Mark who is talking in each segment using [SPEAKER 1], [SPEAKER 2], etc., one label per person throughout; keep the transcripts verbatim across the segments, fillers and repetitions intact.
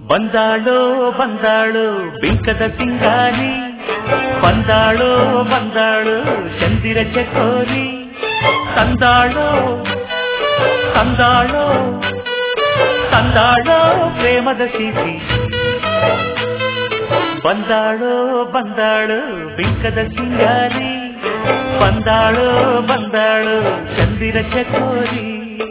[SPEAKER 1] ಬಂದಾಳೋ ಬಂದಾಳು ಬಿಂಕದ ಸಿಂಗಾರಿ, ಬಂದಾಳೋ ಬಂದಾಳು ಚಂದಿರ ಚಕೋರಿ, ತಂದಾಳೋ ತಂದಾಳೋ ತಂದಾಳೋ ಪ್ರೇಮದ ಸಿರಿ. ಬಂದಾಳೋ ಬಂದಾಳು ಬಿಂಕದ ಸಿಂಗಾರಿ, ಬಂದಾಳೋ ಬಂದಾಳು ಚಂದಿರ ಚಕೋರಿ.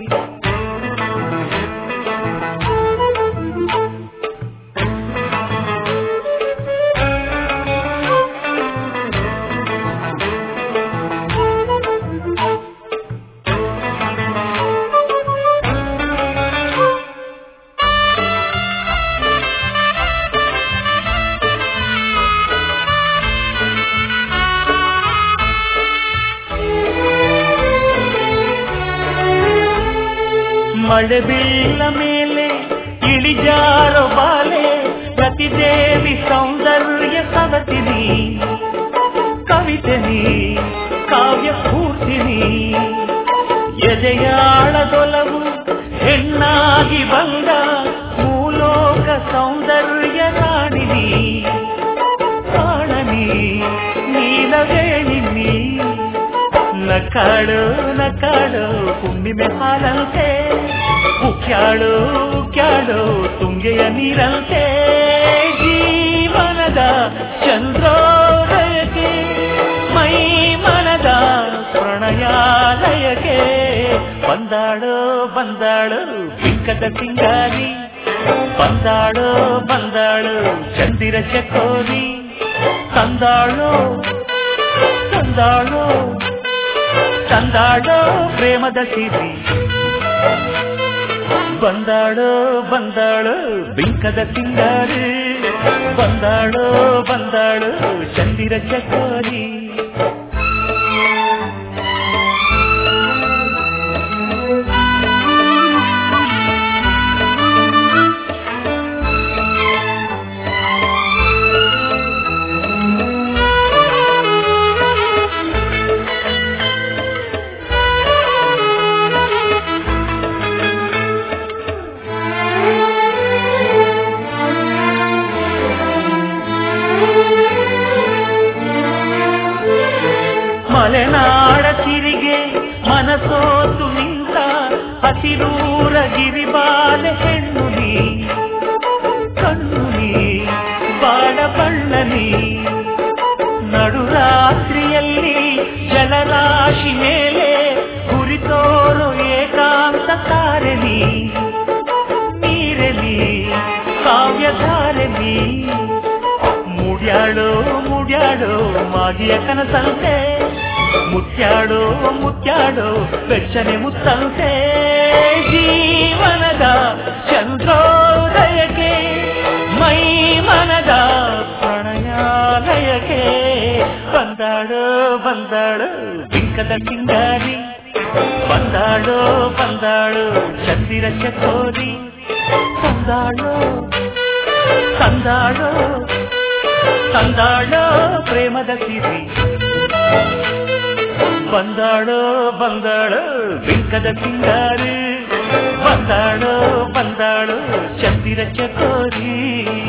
[SPEAKER 1] ಮಳೆ ಬೀಳ ಮೇಲೆ ಇಳಿಜಾರೋ ಬಾಲೆ, ಪ್ರತಿದೇವಿ ಸೌಂದರ್ಯ ಸವತಿನಿ, ಕವಿತೆನಿ ಕಾವ್ಯ ಸ್ಫೂರ್ತಿನಿ, ಎದೆಯಾಳದೊಲವು ಹೆಣ್ಣಾಗಿ ಬಂದ ಮೂಲೋಕ ಸೌಂದರ್ಯ ರಾಣಿನಿ, ಕಾಣನಿ ನೀಲವೇಣಿನಿ, ನಕಾಡು ನಕಾಡು ಹುಣ್ಣಿಮೆ ಹಾಲಂತೆ, ಉಕ್ಯಾಳು ಉಕ್ಯಾಳು ತುಂಗೆಯ ನೀರಂತೆ, ಜೀವನದ ಚಂದ್ರೋದಯಕ್ಕೆ ಮೈ ಮನದ ಪ್ರಣಯಾಲಯಕ್ಕೆ. ಬಂದಾಳೋ ಬಂದಾಳು ಬಿಂಕದ ಸಿಂಗಾರಿ, ಬಂದಾಳೋ ಬಂದಾಳು ಚಂದಿರ ಚಕೋರಿ, ತಂದಾಳೋ ತಂದಾಳೋ ತಂದಾಳೋ ಪ್ರೇಮದ ಸಿರಿ. ಬಂದಾಳೋ ಬಂದಾಳು ಬಿಂಕದ ಸಿಂಗಾರಿ, ಬಂದಾಳೋ ಬಂದಾಳು ಚಂದಿರ ಚಕೋರಿ. ಮಲೆನಾಡ ಸಿರಿಗೆ ಮನಸೋತು ನಿಂತ ಹಸಿರೂರ ಗಿರಿಬಾಲೆ ಹೆಣ್ಣು ನೀ, ಕಣ್ಣು ನೀ ಬಾಳ ಬಣ್ಣನಿ, ನಡುರಾತ್ರಿಯಲ್ಲಿ ಜಲರಾಶಿ ಮೇಲೆ ಗುರಿತೋರು ಏಕಾಂತ ತಾರೆನಿ, ನೀರೆಲಿ ಕಾವ್ಯಧಾರೆನಿ, ಮುಡ್ಯಾಳೋ ಮುಡ್ಯಾಳೋ ಮಾಗಿಯ ಕನಸಂತೆ, ಮುತ್ಯಾಡೋ ಮುತ್ಯಾಡೋ ಬೆಚ್ಚನೆ ಮುತ್ತಂತೆ, ಜೀವನದ ಚಂದ್ರೋದಯಕ್ಕೆ ಮೈ ಮನದ ಪ್ರಣಯಾಲಯಕ್ಕೆ. ಬಂದಾಳೋ ಬಂದಾಳು ಬಿಂಕದ ಸಿಂಗಾರಿ, ಬಂದಾಳೋ ಬಂದಾಳು ಚಂದಿರ ಚಕೋರಿ, ತಂದಾಳೋ ತಂದಾಳೋ ತಂದಾಳೋ ಪ್ರೇಮದ ಸಿರಿ. ಬಂದಾಳೋ ಬಂದಾಳು ಬಿಂಕದ ಸಿಂಗಾರಿ, ಬಂದಾಳೋ ಬಂದಾಳು ಚಂದಿರ ಚಕೋರಿ.